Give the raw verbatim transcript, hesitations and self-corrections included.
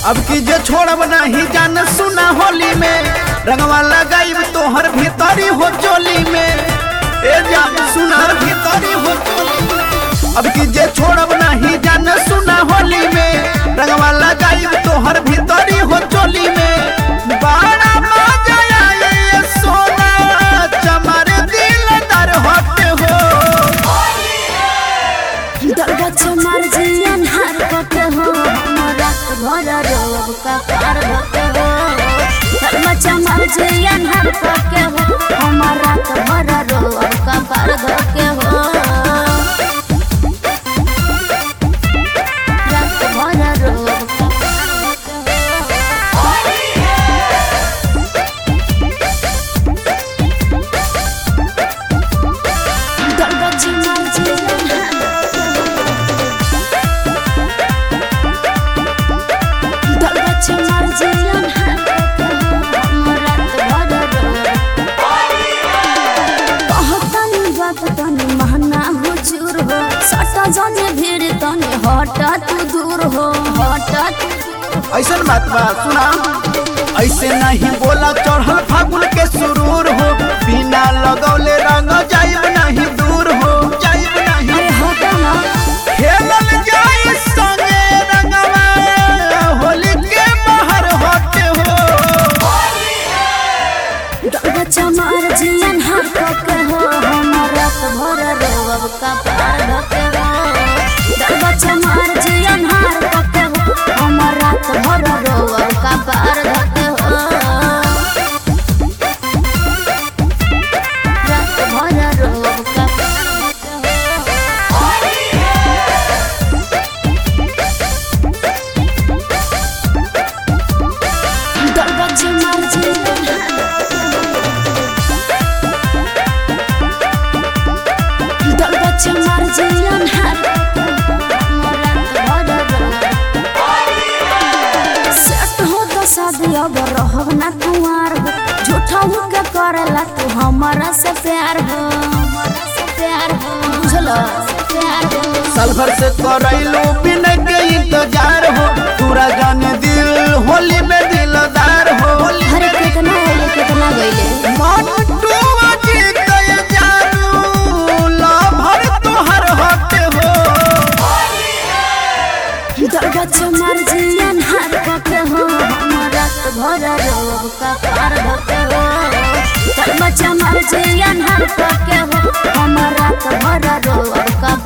अब की जे छोड़ब नहीं जान सुना होली में रंगवा लगाइब तोहर भीतरी हो चोली में ए जान सुनार भीतरी हो चोली में। अब की जे छोड़ब नहीं जान सुना होली में रंगवा लगाइब तोहर भीतरी हो चोली में। बड़ा मजा आए सोना चमर दिलदार होते हो दरगा चमार जियन हार पके हो रात भर रोब का पार भके हो। दरगा चमार जियन हार पके हो हमर रात भर रोब का पार भके हो। रात भर रोब का पार भके हो। दरगा चमार जियन चमार जियन हार पके हो रात भर कहतनी बात तनी महना हुजूर हो सटा जाने भीड़ तनी हटा तू दूर हो हटा तू। ऐसन बात बा सुना ऐसे नहीं बोला चढ़ल फागुन के सुरूर हो बिना लगौले रंग जाइब नहीं दूर हो जाइब नहीं। अरे हटा ना खेलल जाई संगे रंगवा होली के बाहर होते हो। दरगा चमार जियन हार पके हो हमर रात भर रोब का पार भके हो। दरगा चमार जियन हार पके हो हमर रात भर रोब का पार भके हो। रात भर रोब का पार भके हो। दरगा चमार जियन दरगा चमार जियन हार सेट हो तो शादी अब रहब ना कुंवार हो झूठा हो के करेला तू हमारा से प्यार हो हमारा से प्यार हो बुझल प्यार हो। साल भर से करैलो बिना के इंतजार हो पूरा जाने दिल होली में दिलदार हो। अरे कितना होले कितना गइले मन टूवा जीत जानू लभर तोहर होते हो। दरगा चमार जियन हार पके हो हमर रात भर रोब का पार भके हो। दरगा चमार जियन हार पके हो हमर रात भर रोब का